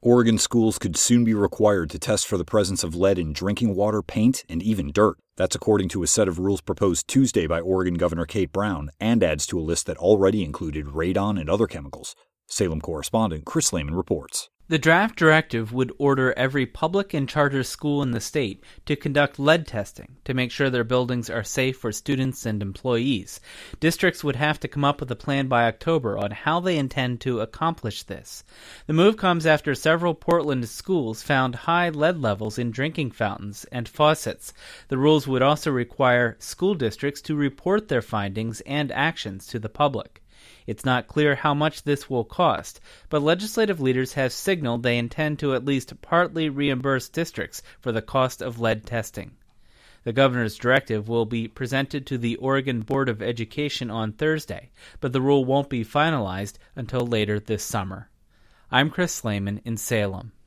Oregon schools could soon be required to test for the presence of lead in drinking water, paint, and even dirt. That's according to a set of rules proposed Tuesday by Oregon Governor Kate Brown, and adds to a list that already included radon and other chemicals. Salem correspondent Chris Lehman reports. The draft directive would order every public and charter school in the state to conduct lead testing to make sure their buildings are safe for students and employees. Districts would have to come up with a plan by October on how they intend to accomplish this. The move comes after several Portland schools found high lead levels in drinking fountains and faucets. The rules would also require school districts to report their findings and actions to the public. It's not clear how much this will cost, but legislative leaders have signaled they intend to at least partly reimburse districts for the cost of lead testing. The governor's directive will be presented to the Oregon Board of Education on Thursday, but the rule won't be finalized until later this summer. I'm Chris Lehman in Salem.